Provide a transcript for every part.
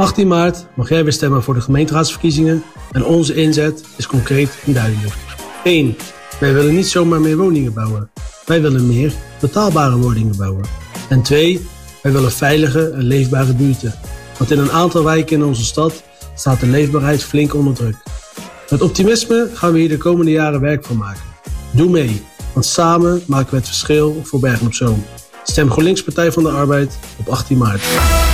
18 maart mag jij weer stemmen voor de gemeenteraadsverkiezingen en onze inzet is concreet en duidelijk. 1. Wij willen niet zomaar meer woningen bouwen. Wij willen meer betaalbare woningen bouwen. En 2. Wij willen veilige en leefbare buurten. Want in een aantal wijken in onze stad staat de leefbaarheid flink onder druk. Met optimisme gaan we hier de komende jaren werk van maken. Doe mee, want samen maken we het verschil voor Bergen op Zoom. Stem GroenLinks Partij van de Arbeid op 18 maart.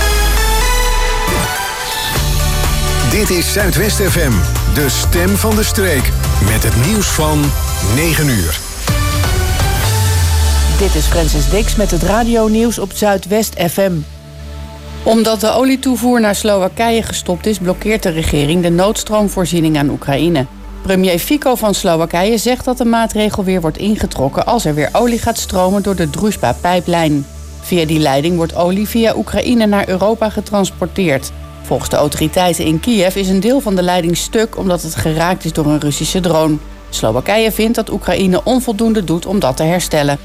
Dit is Zuidwest FM, de stem van de streek. Met het nieuws van 9 uur. Dit is Francis Dix met het radionieuws op Zuidwest FM. Omdat de olietoevoer naar Slowakije gestopt is, blokkeert de regering de noodstroomvoorziening aan Oekraïne. Premier Fico van Slowakije zegt dat de maatregel weer wordt ingetrokken als er weer olie gaat stromen door de Druzhba-pijplijn. Via die leiding wordt olie via Oekraïne naar Europa getransporteerd. Volgens de autoriteiten in Kiev is een deel van de leiding stuk omdat het geraakt is door een Russische drone. Slowakije vindt dat Oekraïne onvoldoende doet om dat te herstellen.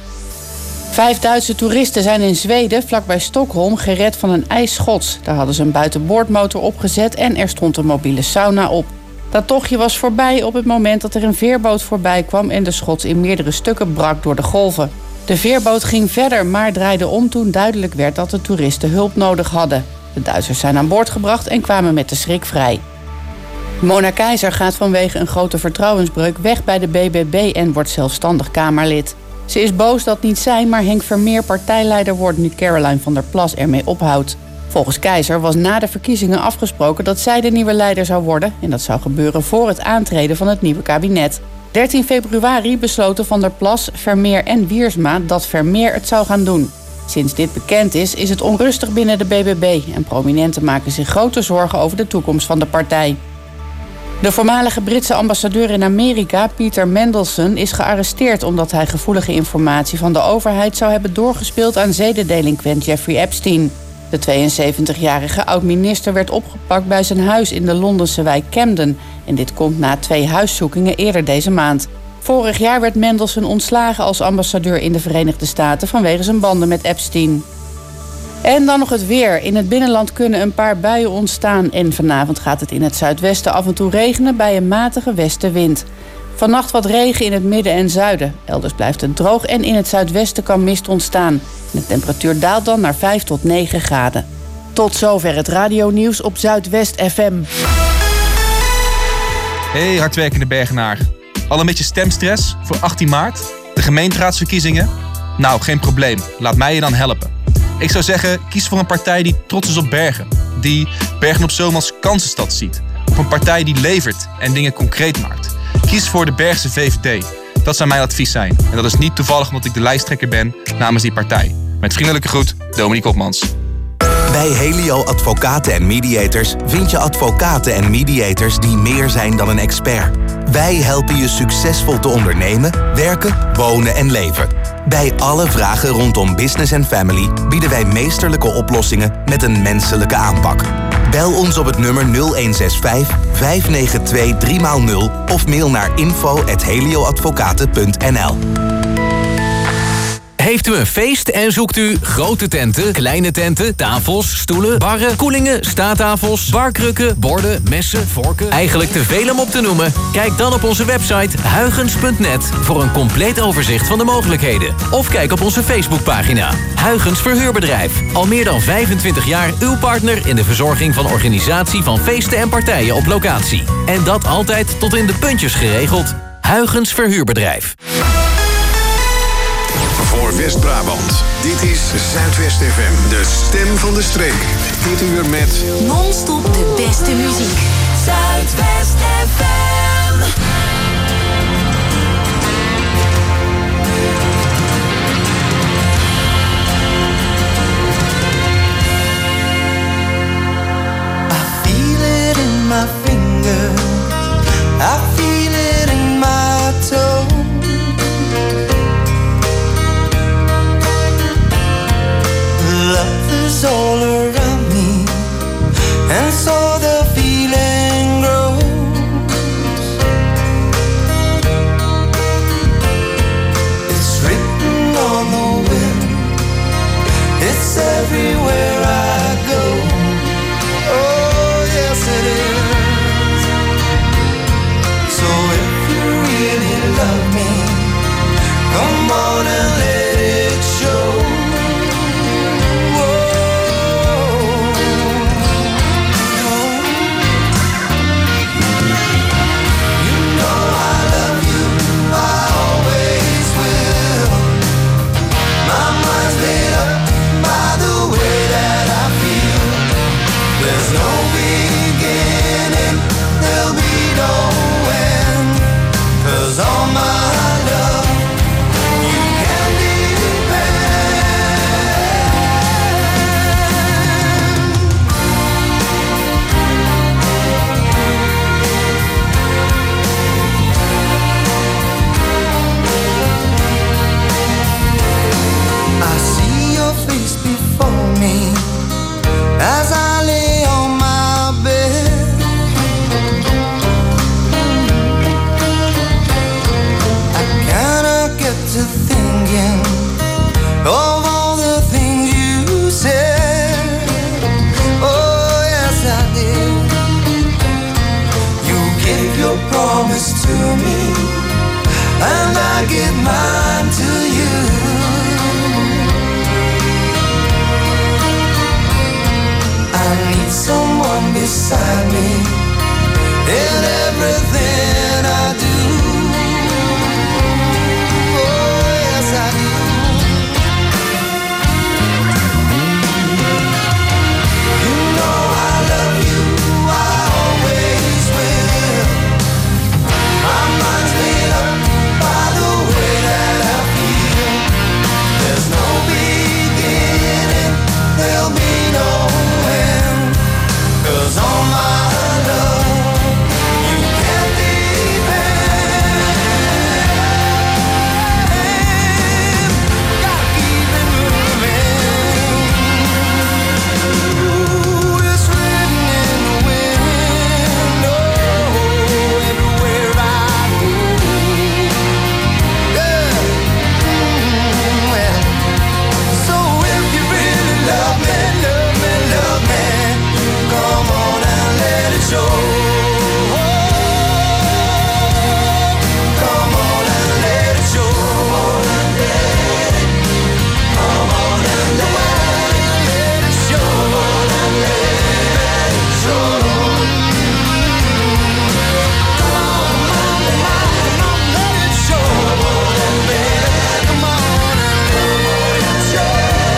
5 Duitse toeristen zijn in Zweden, vlakbij Stockholm, gered van een ijsschots. Daar hadden ze een buitenboordmotor opgezet en er stond een mobiele sauna op. Dat tochtje was voorbij op het moment dat er een veerboot voorbij kwam en de schots in meerdere stukken brak door de golven. De veerboot ging verder, maar draaide om toen duidelijk werd dat de toeristen hulp nodig hadden. De Duitsers zijn aan boord gebracht en kwamen met de schrik vrij. Mona Keizer gaat vanwege een grote vertrouwensbreuk weg bij de BBB en wordt zelfstandig Kamerlid. Ze is boos dat niet zij, maar Henk Vermeer partijleider wordt nu Caroline van der Plas ermee ophoudt. Volgens Keizer was na de verkiezingen afgesproken dat zij de nieuwe leider zou worden en dat zou gebeuren voor het aantreden van het nieuwe kabinet. 13 februari besloten Van der Plas, Vermeer en Wiersma dat Vermeer het zou gaan doen. Sinds dit bekend is het onrustig binnen de BBB en prominenten maken zich grote zorgen over de toekomst van de partij. De voormalige Britse ambassadeur in Amerika, Peter Mandelson, is gearresteerd omdat hij gevoelige informatie van de overheid zou hebben doorgespeeld aan zedendelinquent Jeffrey Epstein. De 72-jarige oud-minister werd opgepakt bij zijn huis in de Londense wijk Camden en dit komt na 2 huiszoekingen eerder deze maand. Vorig jaar werd Mandelson ontslagen als ambassadeur in de Verenigde Staten vanwege zijn banden met Epstein. En dan nog het weer. In het binnenland kunnen een paar buien ontstaan en vanavond gaat het in het zuidwesten af en toe regenen bij een matige westenwind. Vannacht wat regen in het midden en zuiden. Elders blijft het droog en in het zuidwesten kan mist ontstaan. De temperatuur daalt dan naar 5 tot 9 graden. Tot zover het radionieuws op Zuidwest FM. Hey hardwerkende Bergenaar. Al een beetje stemstress voor 18 maart? De gemeenteraadsverkiezingen? Nou, geen probleem. Laat mij je dan helpen. Ik zou zeggen, kies voor een partij die trots is op Bergen. Die Bergen op Zoom als kansenstad ziet. Of een partij die levert en dingen concreet maakt. Kies voor de Bergse VVD. Dat zou mijn advies zijn. En dat is niet toevallig omdat ik de lijsttrekker ben namens die partij. Met vriendelijke groet, Dominique Hopmans. Bij Helio Advocaten en Mediators vind je advocaten en mediators die meer zijn dan een expert. Wij helpen je succesvol te ondernemen, werken, wonen en leven. Bij alle vragen rondom business en family bieden wij meesterlijke oplossingen met een menselijke aanpak. Bel ons op het nummer 0165 592 3x0 of mail naar info@helioadvocaten.nl. Heeft u een feest en zoekt u grote tenten, kleine tenten, tafels, stoelen, barren, koelingen, staattafels, barkrukken, borden, messen, vorken? Eigenlijk te veel om op te noemen? Kijk dan op onze website huygens.net voor een compleet overzicht van de mogelijkheden. Of kijk op onze Facebookpagina. Huygens Verhuurbedrijf. Al meer dan 25 jaar uw partner in de verzorging van organisatie van feesten en partijen op locatie. En dat altijd tot in de puntjes geregeld. Huygens Verhuurbedrijf. Voor West-Brabant. Dit is Zuidwest FM, de stem van de streek. Dit uur met non-stop de beste muziek. Zuidwest FM. I feel it in my fingers. I feel it in my toes. Love is all around me, and so the feeling grows. It's written on the wind, it's everywhere I go. Oh. to me, and I give mine to you. I need someone beside me in everything I do. Oh, yes, I do. You know I love you, I always will. My mind's made up by the way that I feel. There's no beginning, there'll be no end. 'Cause all my love you can depend. Gotta keep it moving. Ooh, it's written in the wind. Oh, everywhere I go. Yeah. Well, so if you really love me, love me, love me, come on and let it show. Come on and let it show. Come on and let it show. Come on and let it show. Come on and let it show. Come on and let it show. Come on and let it show.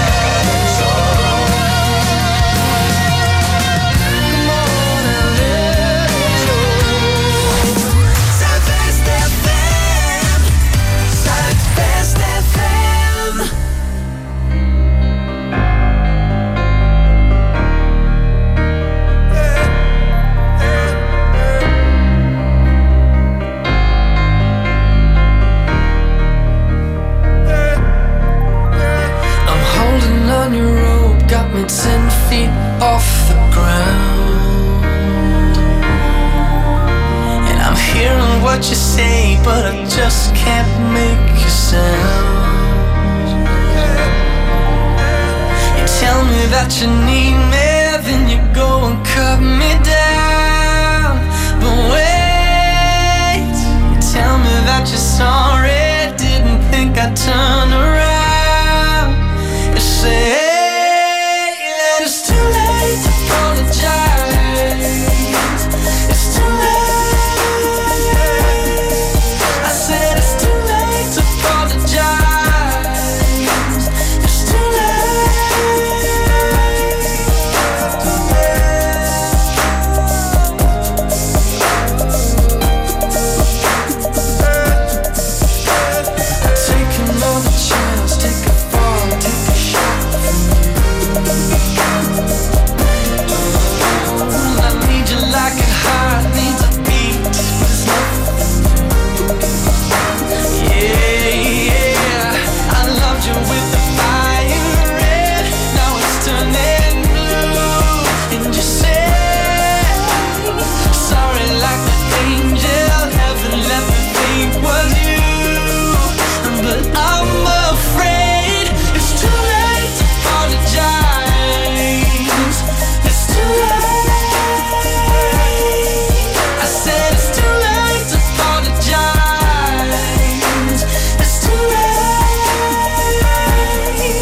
Zuidwest FM. Zuidwest FM. I'm holding on your rope, got me 10 feet off the ground. And I'm hearing what you say, but I just can't make a sound. You tell me that you need me, then you go and cut me down. But wait, you tell me that you're sorry, didn't think I'd turn around. You say that it's too late to apologize. It's too late. I said it's too late to apologize. It's too take another chance, take a fall, take a shot from you. I need you like a heart needs a beat. Yeah, yeah. I loved you with the fire red. Now it's turning blue. And you say sorry like the angel. Heaven let me think was you. But I'm afraid it's too late to apologize. It's too late. I said it's too late to apologize. It's too late.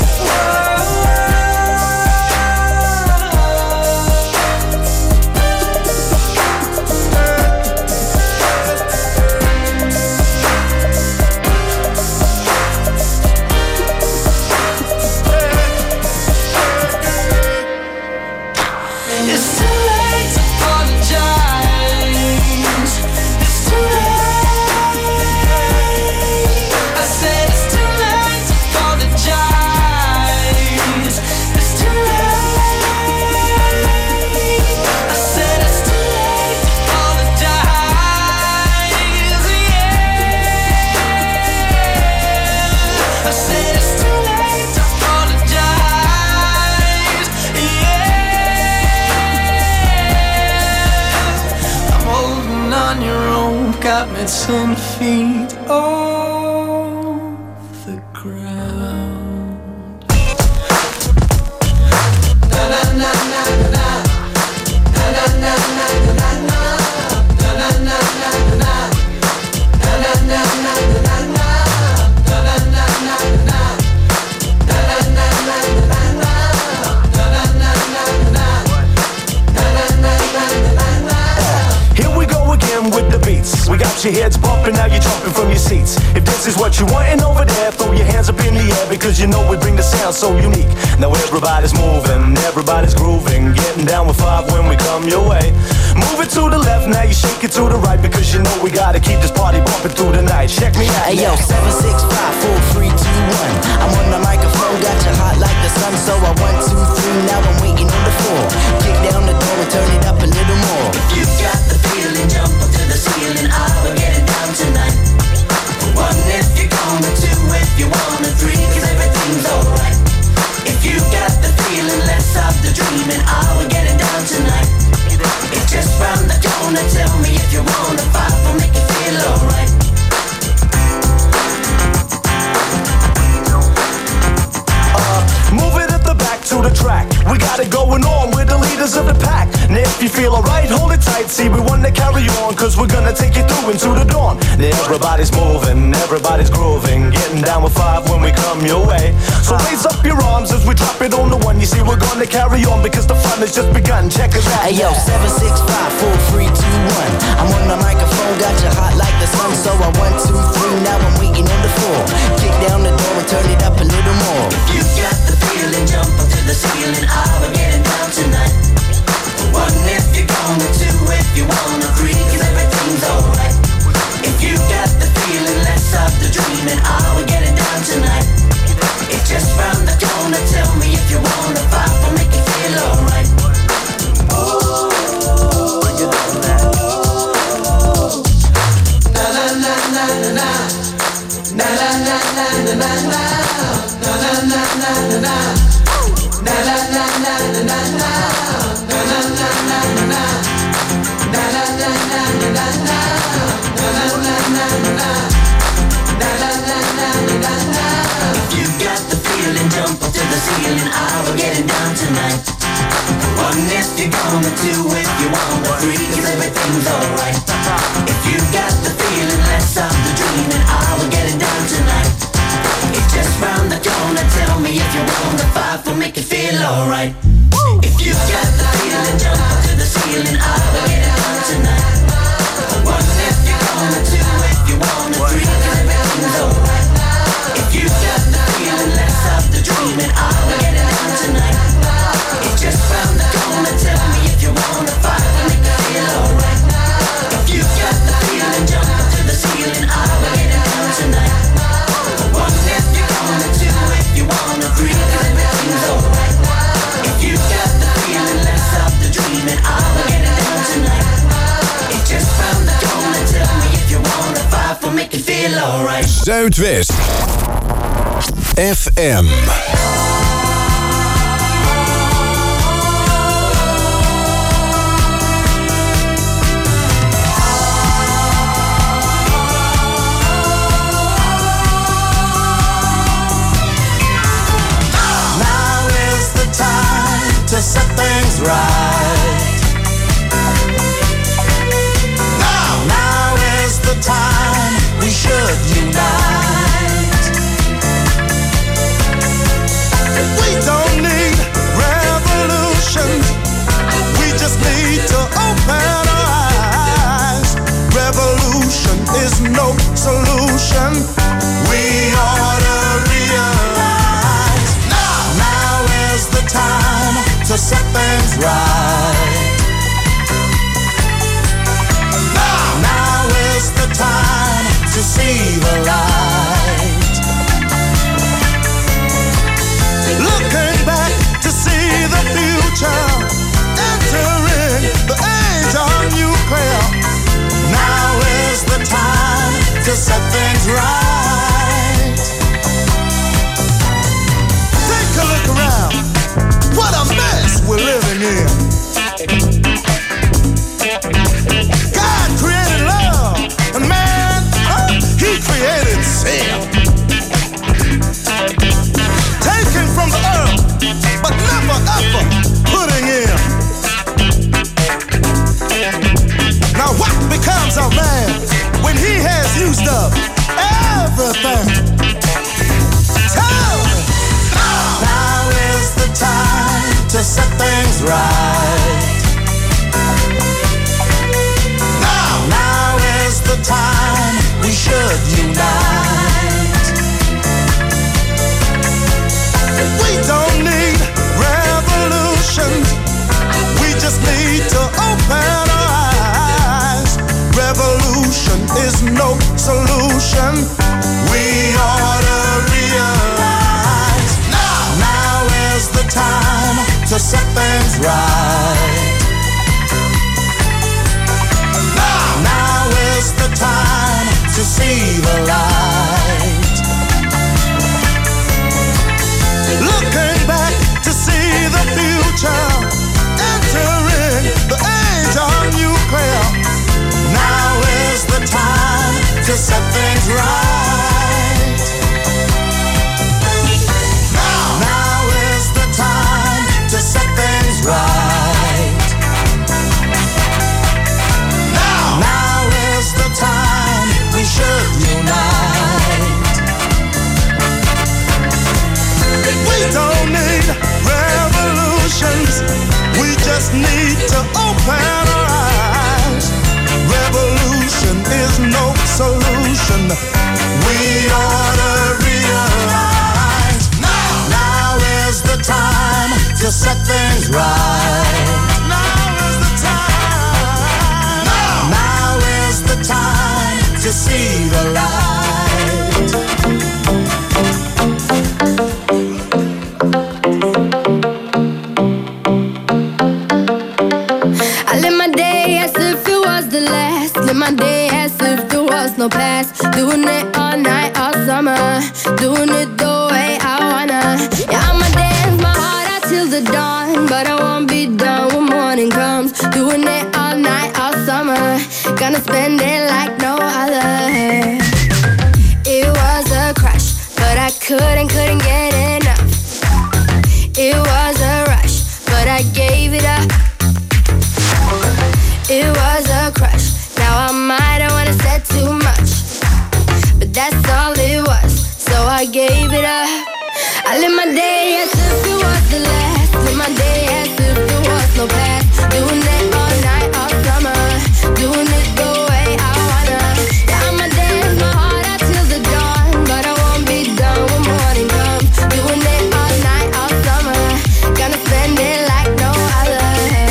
It's too late to apologize. It's too late. I said it's too late to apologize. It's too late. I said it's too late to apologize. Yeah. I said it's too late to apologize. Yeah. I'm holding on your rope, got me 10 feet off the ground. Na na na na na. Na na na na na na. Na na na na na. your head's bumping, now you're jumping from your seats. If this is what you wantin' over there, throw your hands up in the air, because you know we bring the sound so unique. Now everybody's moving, everybody's grooving, getting down with 5 when we come your way. Move it to the left, now you shake it to the right, because you know we gotta keep this party bumping through the night. Check me out. Hey yo, 7, 6, 5, 4, 3, 2, 1. I'm on the microphone, got you hot like the sun, so I 1, 2, 3, now I'm waiting on the 4. Kick down the door and turn it up a little more. If you got the feeling, jump up to the ceiling. I will get it down tonight. 1 if you're gonna, 2 if you wanna, 3 'cause everything's alright. If you got the feeling, let's stop the dreaming. I will get it down tonight. It's just round the corner. Tell me if you wanna fight, we'll make it feel alright. Move it at the back to the track. We got it going on, we're the leaders of the pack. Now if you feel alright, hold it tight. See, we wanna carry on, cause we're gonna take you through into the dawn. Now everybody's moving, everybody's grooving, getting down with 5 when we come your way. So raise up your arms as we drop it on the 1. You see, we're gonna carry on, because the fun has just begun. Check us out. Hey yo, 7, 6, 5, 4, 3, 2, 1. I'm on the microphone, got you hot like the sun, so I 1, 2, 3, now I'm waiting on the 4. Kick down the door and turn it up a little more. If you got the feeling, jump up to the ceiling. I will get it down tonight. 1 if you're gonna, 2 if you wanna, 3 'cause everything's alright. If you got the feeling, let's stop the dreaming. I will get it down tonight. It's just round the corner. Tell me if you wanna fight, we'll make it feel alright. Bring it down now. Na na na na na na na na na na na na na na na na na na. Na na na na na na na na na na na na na. Na na na na na na na na na na na na. Na na na na na na na. If you got the feeling, jump up to the ceiling. I will get it down tonight. 1 if you're gonna, 2 if you wanna, 3 'cause everything's alright. If you got the feeling, let's stop the dreaming. I will get it down tonight. It's just round the corner. Tell me if you wanna fight, we'll make it feel alright. If you got the feeling, jump up to the ceiling. I will get it down tonight. 1 if you're gonna, 2 if you wanna, 3 'cause everything's alright. If you got the feeling, let's stop the dreaming. I will get it down tonight. It's just round the corner. Tell me if you wanna fight, we'll make it feel alright. If you got the feeling, jump up to the ceiling. I will get it down tonight. 1 if you're gonna, 2 if you wanna, 3 'cause everything's alright. If you got the feeling, let's stop the dreaming. I will get it down tonight. It's just round the corner. Tell me if you wanna fight, we'll make it feel alright. Zuidwest FM. To set things right. Now is the time we should unite. We don't need revolution. We just need to open our eyes. Revolution is no solution. We ought to realize now is the time to set things right. Now is the time to see the light. Looking back to see the future, entering the age of nuclear. Now is the time to set things right. Take a look around. What a mess we're living in. God created love, and man, he created sin. Taken from the earth, but never ever putting in. Now what becomes of man when he has used up everything? Tell me. Now is the time to set things right. Now is the time to set things right. Now is the time to see the light. Looking back to see the future, entering the age of nuclear. Now is the time to set things right. Now is the time to set things right. Now is the time we should unite. We don't need revolutions, we just need to open our eyes. Revolution is no solution, we ought to realize. Now is the time to set things right. Now is the time. Now is the time to see the light. I live my day as if it was the last. Live my day as if there was no past. Doing it all night, all summer. Doing it the way I wanna. Yeah, I'ma dance my heart out till the dawn, but I won't be done when morning comes. Doing it all night, all summer. Gonna spend it like no other. It was a crush, but I couldn't get enough. It was a rush, but I gave it up. It was a crush. Now I might have wanna said too much, but that's all it was, so I gave it up. I live my day as if it was the last. Live my day as if there was no past. Doing it all night, all summer. Doing it the way I wanna. Yeah, I'ma dance my heart out till the dawn, but I won't be done when morning comes. Doing it all night, all summer. Gonna spend it like no other.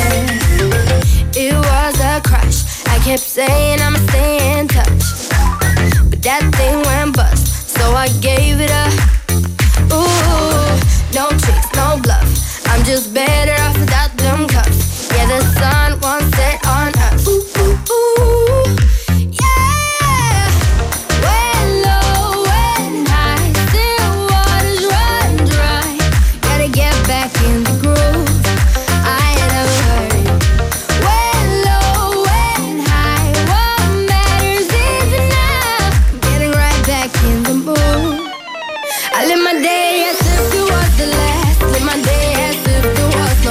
It was a crush. I kept saying I'ma stay in touch, but that thing went bust, so I gave it up. Ooh, no tricks, no bluff. I'm just better off without them cuffs. Yeah, the sun won't set on us. Ooh, ooh, ooh, yeah. When low, when high, still waters run dry. Gotta get back in the groove. I ain't never hurry. When low, when high, what matters is now. Getting right back in the mood. I live my day as if it was the last. Live my day as if there was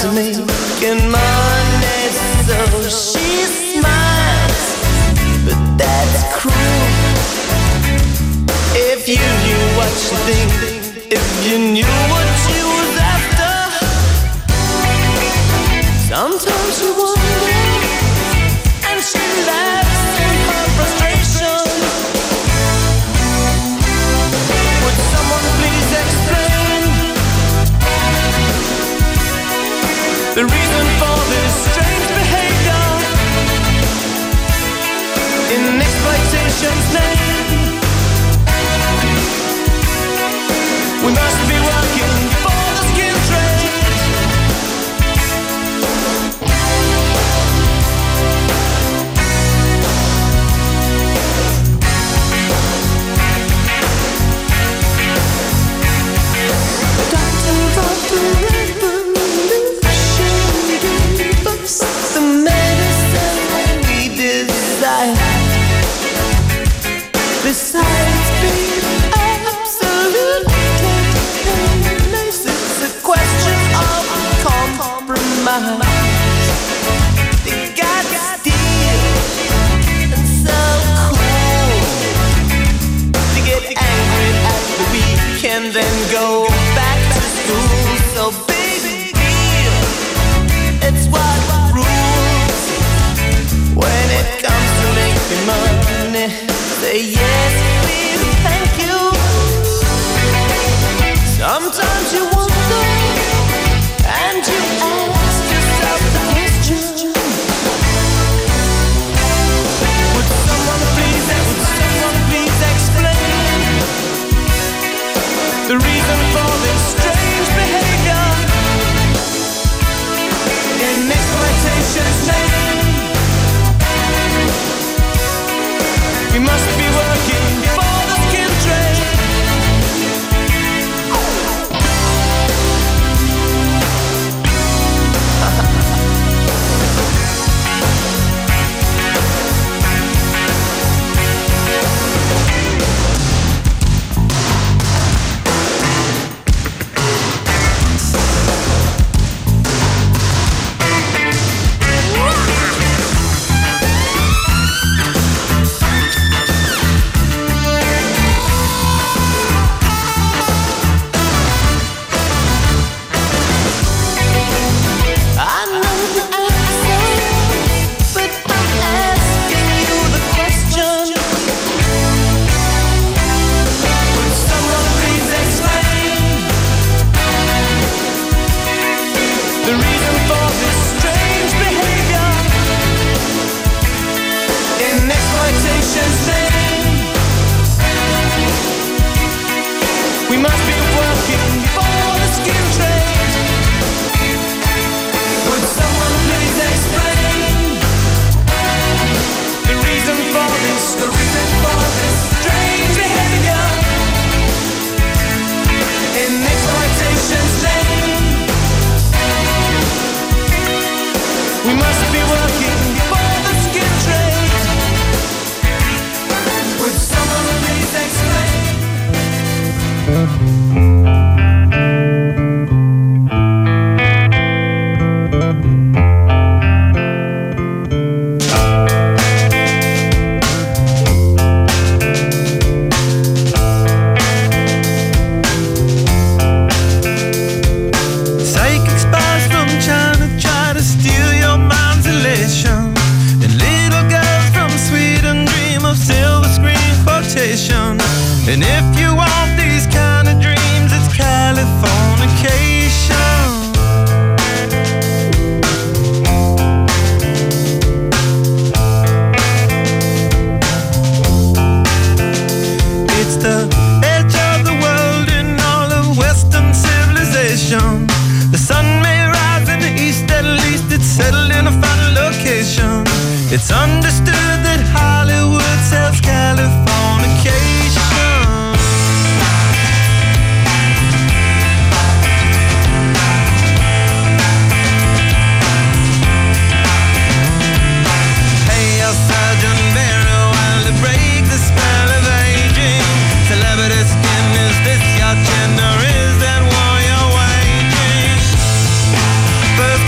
to making money, so she smiles, but that's cruel. If you knew what she thinks, if you knew what she was after, sometimes you wonder, and she laughs in her frustration. Would someone please explain the reason for this strange behavior in exploitation's name? We must be working for the skin trade. Doctor of the revolution gave us the medicine we desire. Besides being absolute painless, it's a question of compromise. They got steel and so cool to get angry at the weekend, then go back to school. So big deal, it's what rules when it comes to making money. Say yes, please, thank you. Sometimes you wonder, and you ask yourself the question: would someone please explain the reason for this strange behavior in exploitation's name? We must be working for the skin trade. And if you want these kind of dreams, it's Californication. It's the edge of the world in all of Western civilization. The sun may rise in the east, at least it's settled in a final location. It's understood that Hollywood sells Californication. First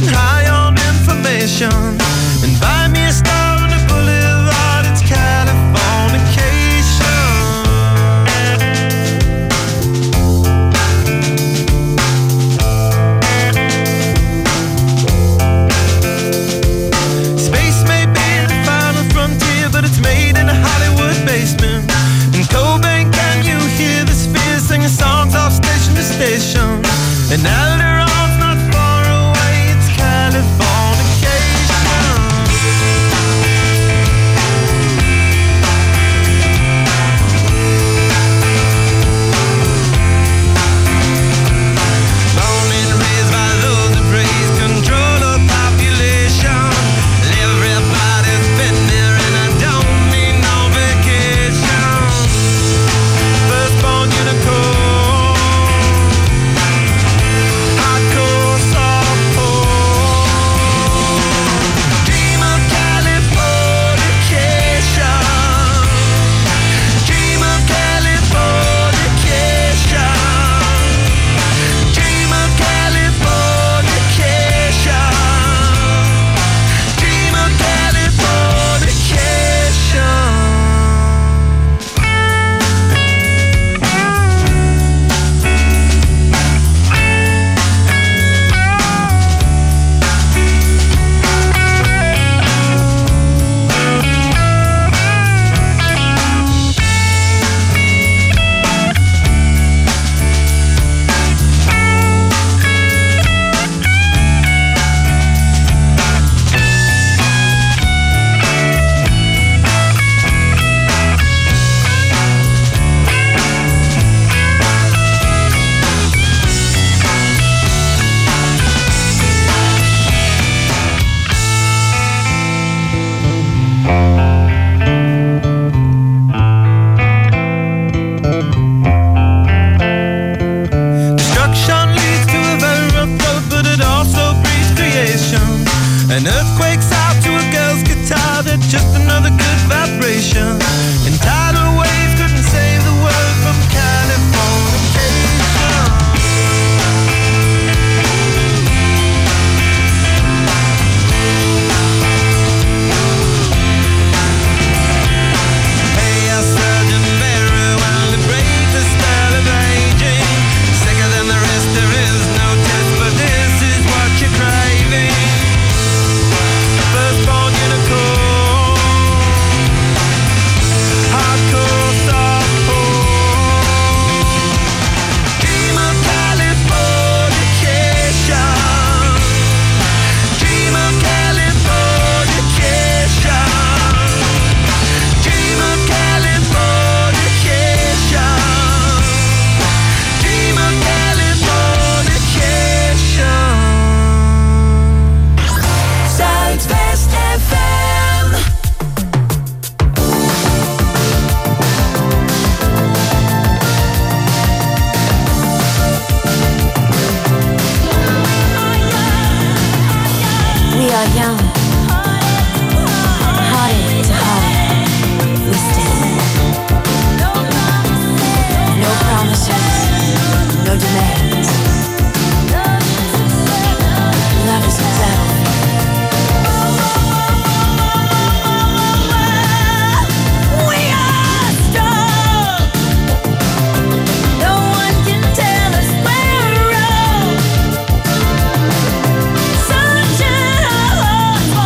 high on information. And buy me a star on the boulevard, it's Californication. Space may be the final frontier, but it's made in a Hollywood basement. In Cobain, can you hear the spheres singing songs off station to station? And Alderon's not far away, it's Californication. Born and raised by those that praise control of population. Everybody's been there and I don't need no vacation. Firstborn unicorn, hardcore softcore. Dream of Californication. Dream of Californication. Dream of Californication. Dream of Californication. Destruction leads to a very rough road, but it also breeds creation. An earthquake's out to a girl's guitar, that's just another good vibration. And tidal waves couldn't save the world from Californication. Hey, a surgeon very well to break the spell of aging. Sicker than the rest, there is no test, but this is what you're craving. Firstborn unicorn, hardcore softcore. Dream of Californication. Dream of Californication. Dream of Californication. Dream of Californication. Zuidwest FM. We are young, hearted to heart. We stand. No promises, no demands. Love is a battlefield. We are strong. No one can tell us we're wrong. Sunshine our hearts.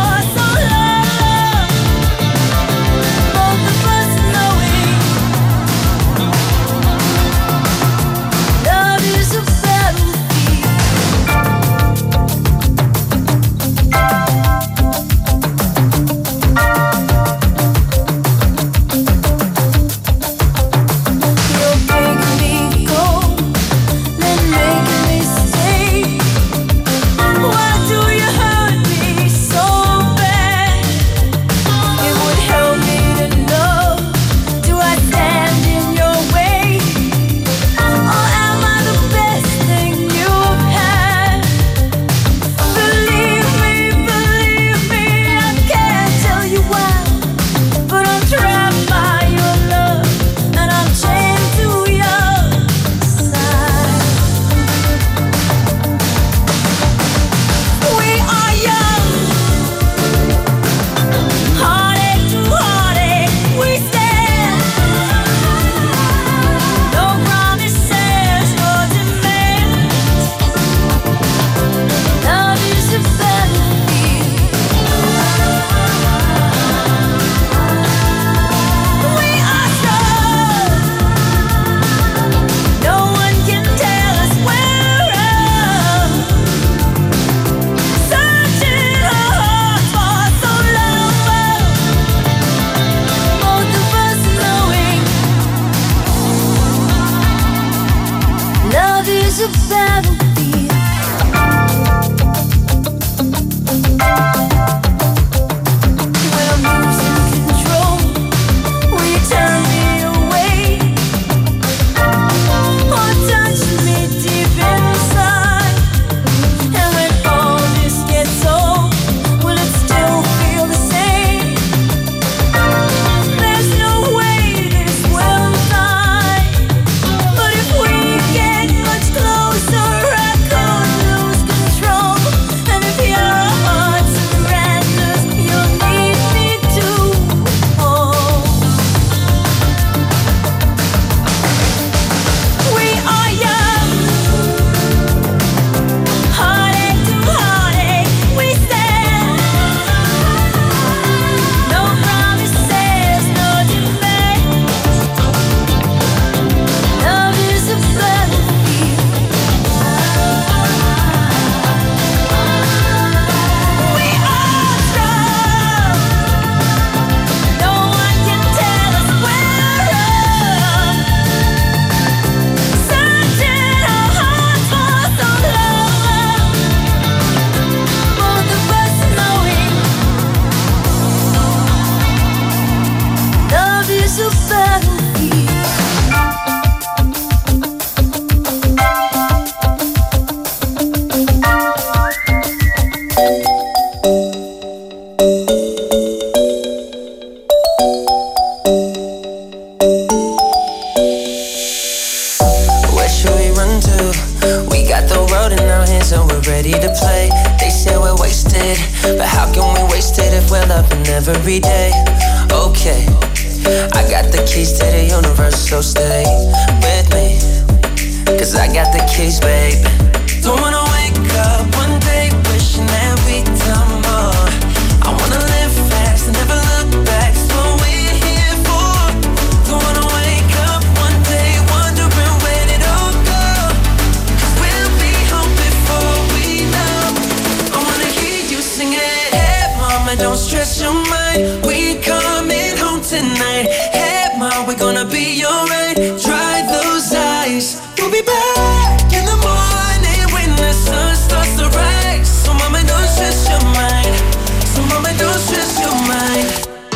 play. They say we're wasted, but how can we waste it if we're loving every day? Okay, I got the keys to the universe, so stay with me, 'cause I got the keys, babe. Don't wanna wake up one day wishing that we'd done more. I wanna live fast and never look back, that's what we're here for. Don't wanna wake up one day wondering where did it all go, 'cause we'll be home before we know. I wanna hear you sing it. Hey mama, don't stress your mind, we coming home tonight. Hey mom, we're gonna be alright. Dry those eyes, we'll be back in the morning when the sun starts to rise. So mama, don't stress your mind. So mama, don't stress your mind.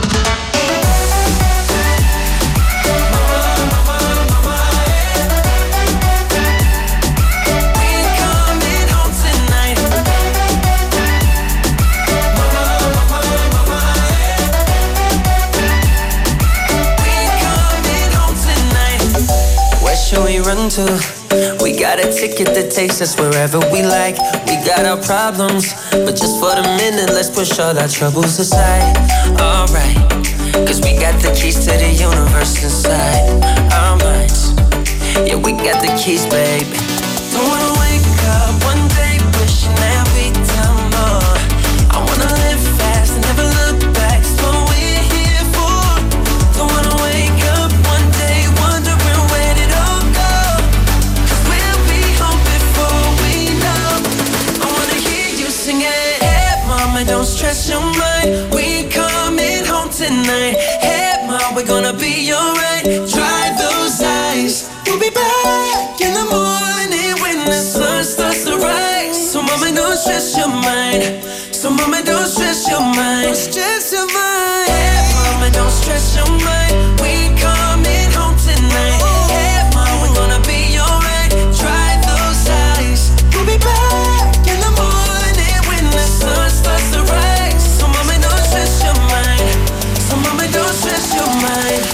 Should we run to? We got a ticket that takes us wherever we like. We got our problems, but just for the minute, let's push all our troubles aside. Alright, 'cause we got the keys to the universe inside our minds. Yeah, we got the keys, babe. Don't wanna wake up one day wishing that we'd done more. I wanna live fast and never look back, that's what we're here for. Don't wanna wake up one day wondering where did all go, 'cause we'll be home before we know. I wanna hear you sing it. Hey mama, don't stress your mind, we coming home tonight. Hey mom, we're gonna be alright. Dry those eyes, we'll be back in the morning when the sun starts to rise. So mama, don't stress your mind. So mama, don't stress your mind. Don't stress your mind. Hey mama, don't stress your mind, we coming home tonight. Hey mom, we're gonna be alright. Dry those eyes, we'll be back in the morning when the sun starts to rise. So mama, don't stress your mind. So mama, don't stress your mind.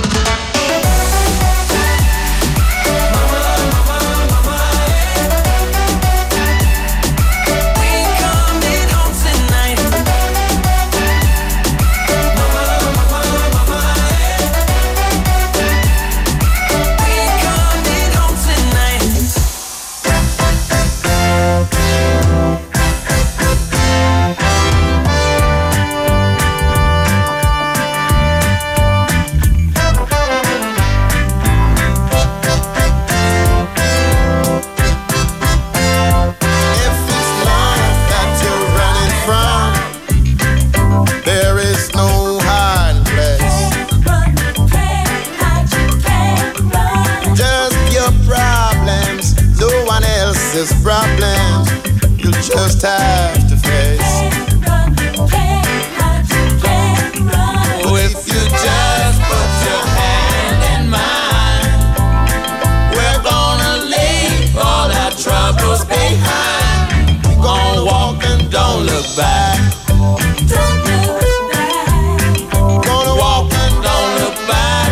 Problems you just have to face. Oh, if you just put your hand in mine, we're gonna leave all our troubles behind. We're gonna walk and don't look back. Gonna walk and don't look back.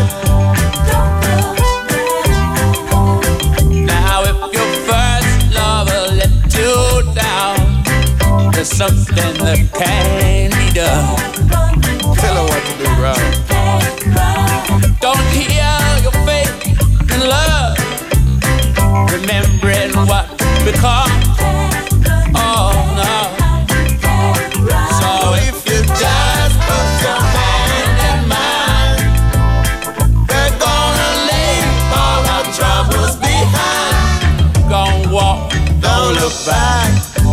Now if your first lover let you down, there's something that can't be done. Tell her what to do, bro. Don't heal your faith in love, remembering what become. Oh no. So if you just put your hand in mine, we're gonna leave all our troubles behind. Gonna walk, don't look back.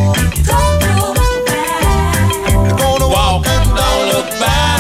We're gonna walk and don't look back.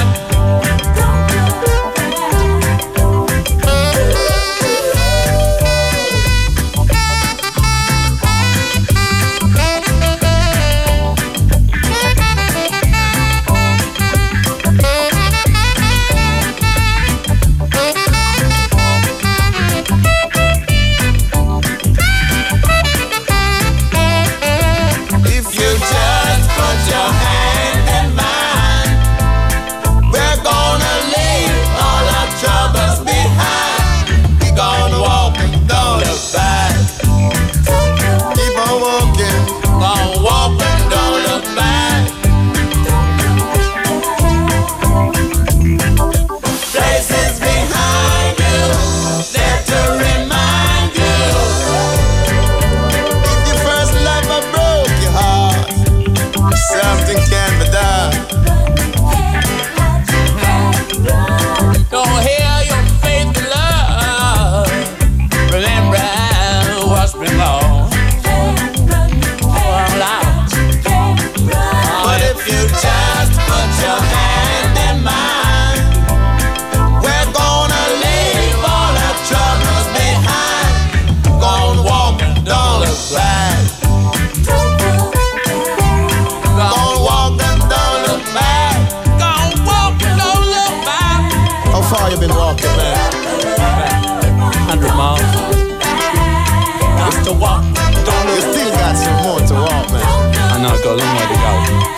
a long way to go.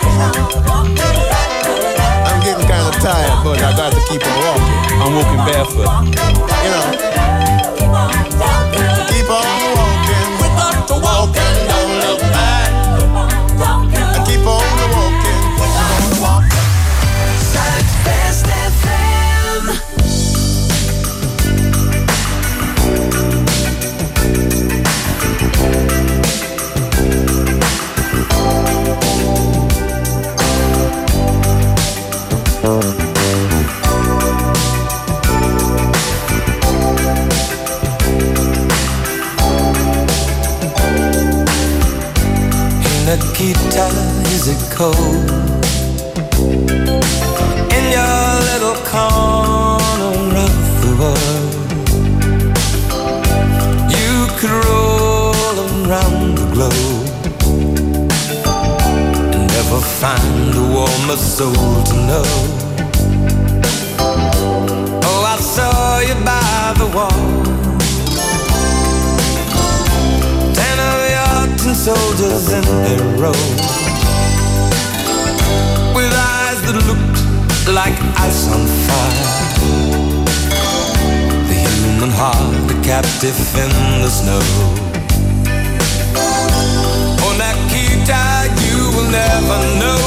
I'm getting kind of tired, but I got to keep on walking. I'm walking barefoot. You know. Keep on walking. We got to walk and don't look back. Keep on walking. Zuidwest FM. Nikita, is it cold in your little corner of the world? You could roll around the globe and never find a warmer soul to know. Oh, I saw you by the wall, 10 of your tin soldiers in their row, with eyes that looked like ice on fire. The human heart, a captive in the snow. Oh, Nikita, you will never know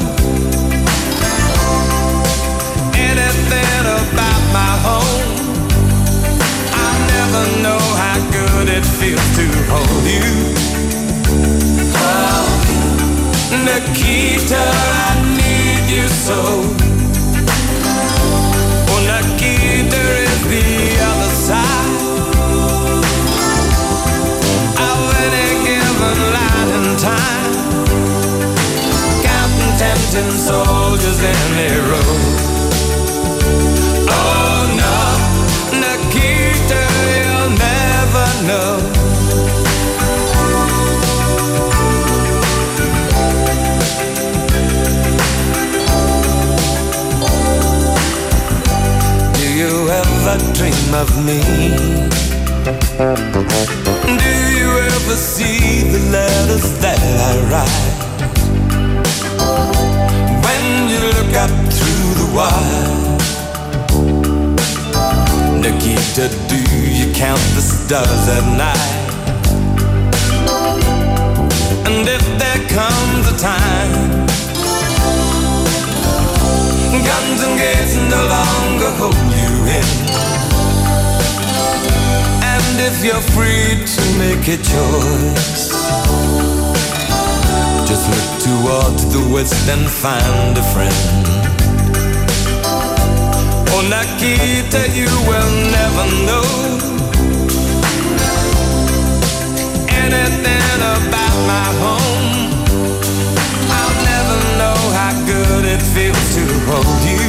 anything about my home. I'll never know how good it feels to hold you. Oh, Nikita, I need you so. Oh, Nikita is the other side of any given line in time, counting 10 soldiers in a row. Oh no, Nikita, you'll never know. Do you ever dream of me? Do you ever see the letters that I write? When you look up through the wire, Nikita, do you count the stars at night? And if there comes a time guns and gates no longer hold you in, and if you're free to make a choice, just look towards the west and find a friend. Oh, Nikita, you will never know anything about my home. I'll never know how good it feels to hold you.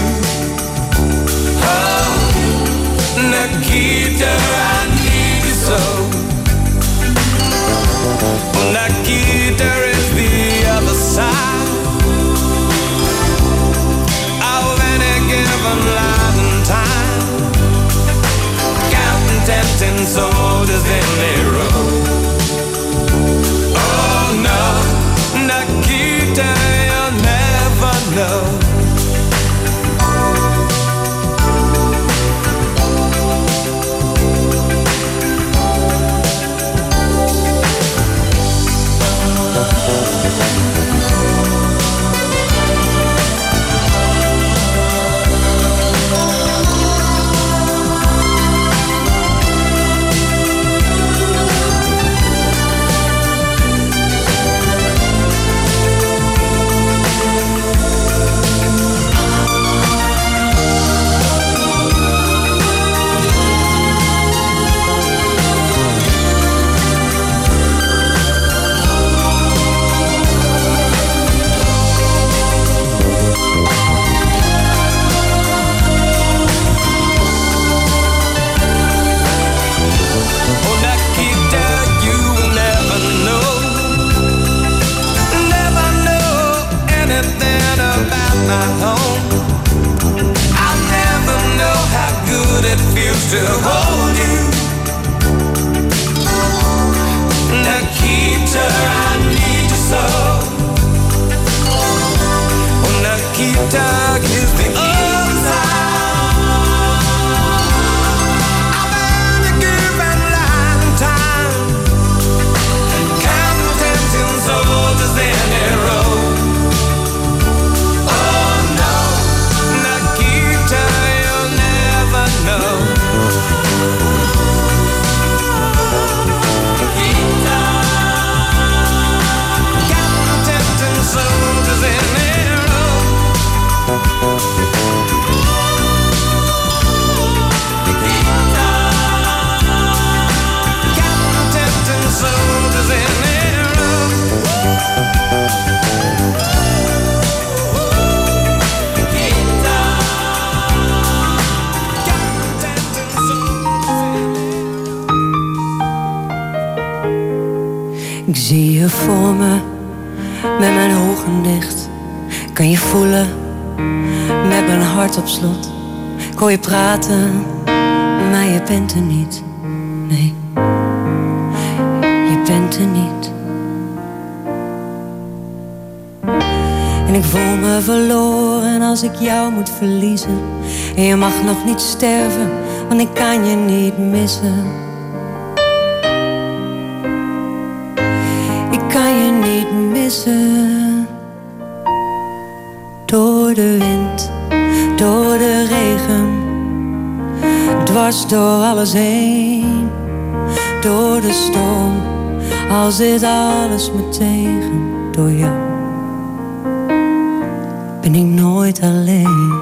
Oh, Nikita, I need you so. Oh, Nikita is the other side of any given line in time, counting 10 soldiers in a row. Oh no, Nikita, you'll never know. To hold you, Nikita, I need you so. voor me, met mijn ogen dicht. Kan je voelen, met mijn hart op slot. Ik hoor je praten, maar je bent er niet. Nee, je bent er niet. En ik voel me verloren als ik jou moet verliezen. En je mag nog niet sterven, want ik kan je niet missen. Ik kan je niet missen. Door de wind, door de regen, dwars door alles heen. Door de storm, al zit alles me tegen. Door jou ben ik nooit alleen.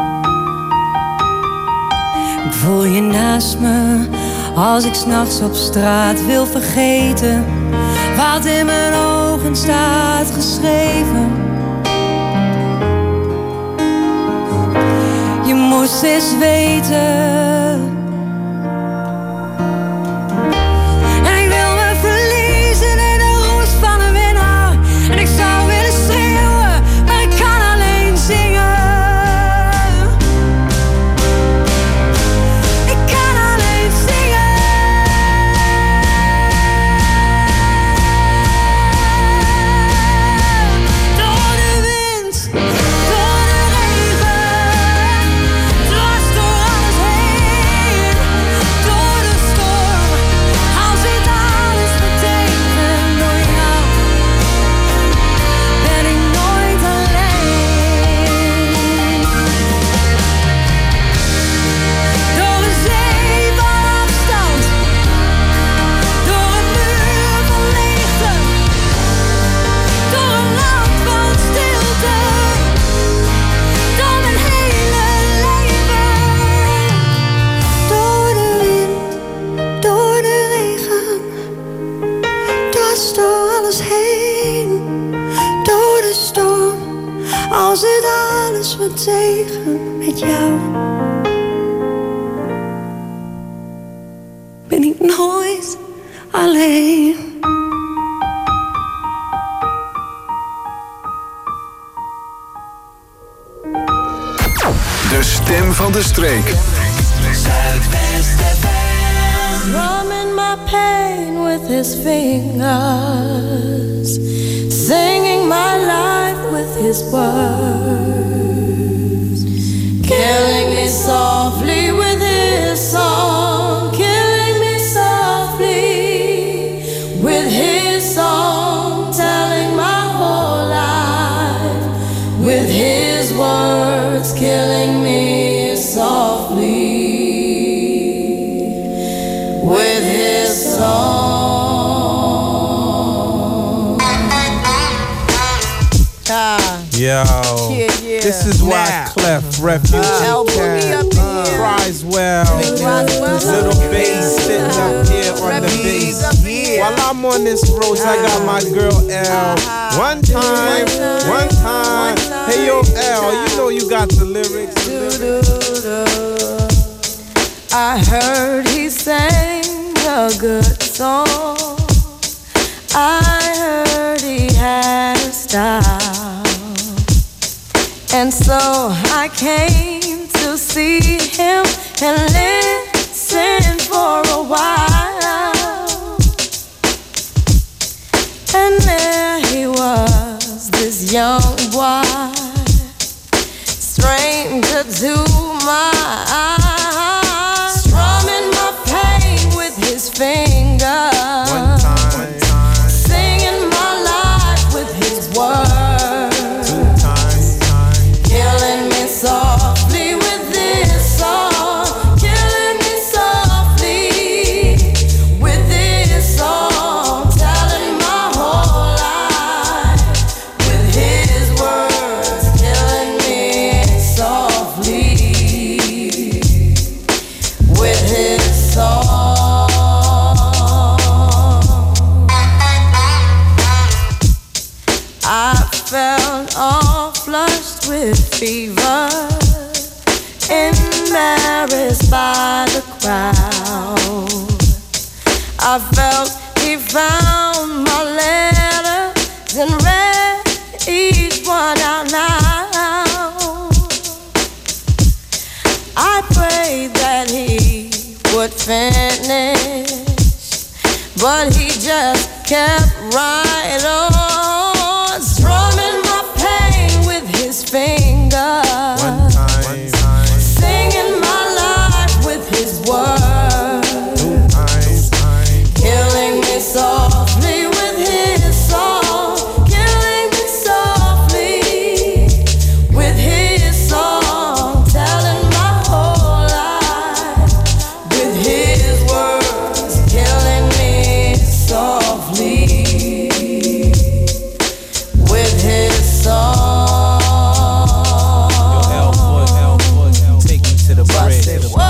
Ik voel je naast me, als ik 's nachts op straat wil vergeten wat in mijn ogen staat geschreven. Je moest eens weten. En ik wil me verliezen in de roes van een winnaar. En ik zou willen schreeuwen, maar ik kan alleen zingen. Ik kan alleen zingen. Door de wind, door de regen, dwars door alles heen. Door de storm, al zit alles me tegen. Door jou ben ik nooit alleen. Door een zee van afstand, door een muur van leegte, door een land van stilte, door mijn hele leven. Door de wind, door de regen, dwars door alles heen. Door de storm, al zit alles me tegen. Met jou ben ik nooit alleen. De stem van de streek. Drumming my pain with his fingers, singing my life with his words, killing me softly with his song, killing me softly with his song, telling my whole life with his words, killing me softly with his song. Yo, this is why Clef Refugee cries well. Little bass sitting up here on the bass. While I'm on this road, I got my girl L. One time. Hey yo L, you know you got the lyrics. I heard he sang a good song. I heard he had a style. And so I came to see him and listen for a while. And there he was, this young boy, stranger to my eyes, strumming my pain with his fingers. One time. Singing my life with his words. Two times. Killing me softly with this song. Killing me softly with this song. Telling my whole life with his words. Killing me softly with his song. I felt all flushed with fever, embarrassed by the crowd. I felt he found my letter finished, but he just kept right on, strumming my pain with his fingers, singing my life with his words, killing me softly with his song, killing me softly with his song, telling my whole life with his words, killing me softly with his song. Take me to the bridge.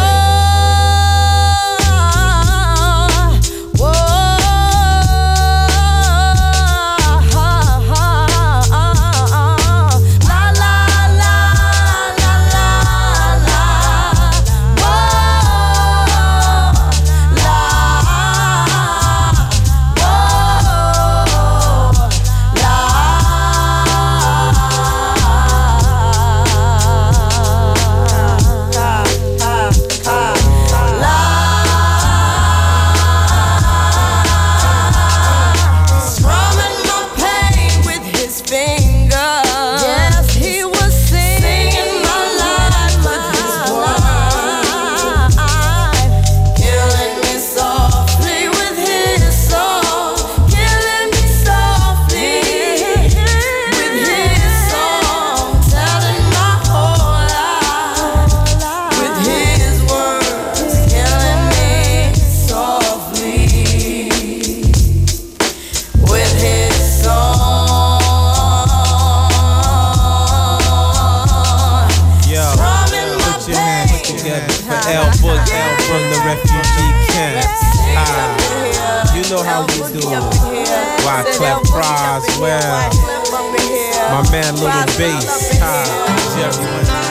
Wyclef Croswell, my man Little Bass, Jerry.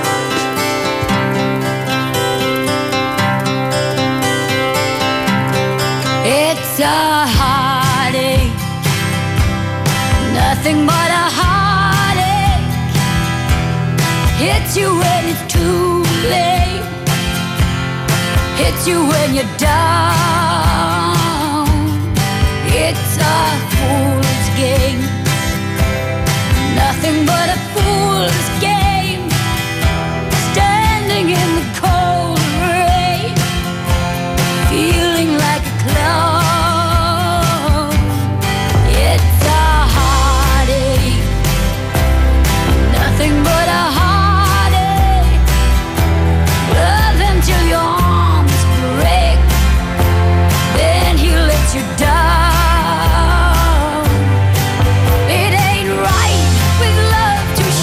It's a heartache, nothing but a heartache. Hits you when it's too late, hits you when you're down. It's a fool's game, nothing but a fool's game. Standing in the cold rain, feeling like a clown. It's a heartache, nothing but a heartache. Love until your arms break, then he lets you down. It ain't right with love to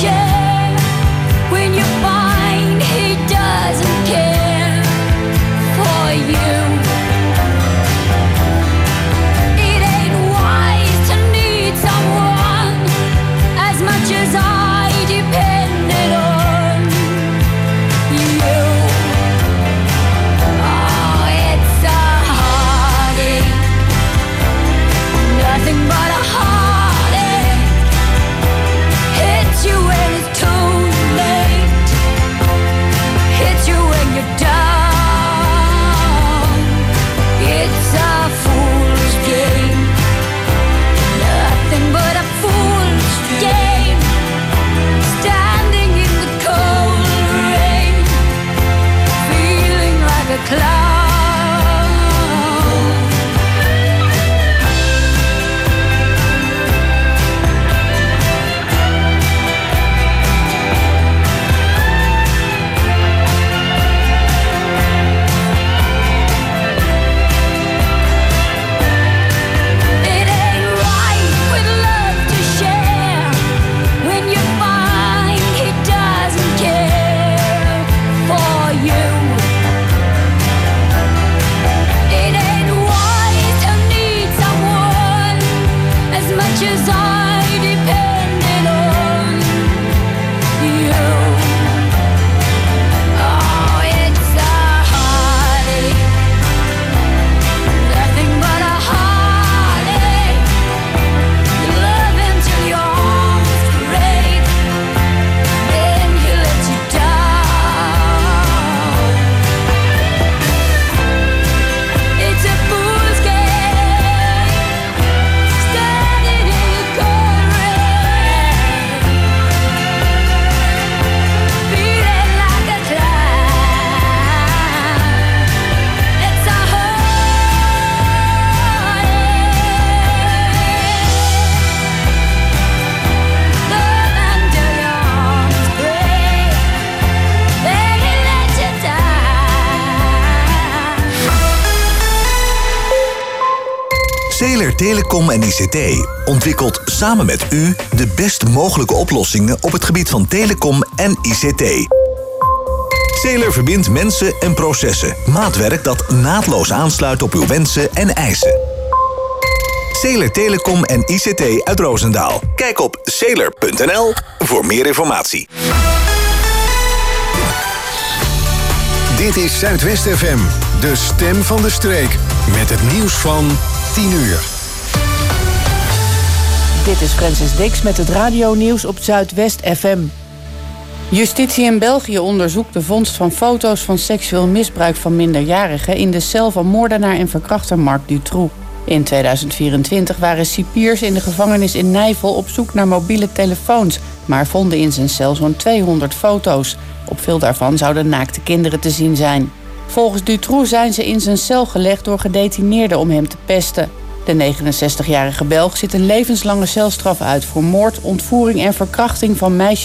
Celer Telecom en ICT ontwikkelt samen met u de best mogelijke oplossingen op het gebied van telecom en ICT. Celer verbindt mensen en processen. Maatwerk dat naadloos aansluit op uw wensen en eisen. Celer Telecom en ICT uit Roosendaal. Kijk op celer.nl voor meer informatie. Dit is Zuidwest FM, de stem van de streek. Met het nieuws van 10 uur. Dit is Francis Dix met het radionieuws op Zuidwest FM. Justitie in België onderzoekt de vondst van foto's van seksueel misbruik van minderjarigen in de cel van moordenaar en verkrachter Marc Dutroux. In 2024 waren cipiers in de gevangenis in Nijvel op zoek naar mobiele telefoons, maar vonden in zijn cel zo'n 200 foto's. Op veel daarvan zouden naakte kinderen te zien zijn. Volgens Dutroux zijn ze in zijn cel gelegd door gedetineerden om hem te pesten. De 69-jarige Belg zit een levenslange celstraf uit voor moord, ontvoering en verkrachting van meisjes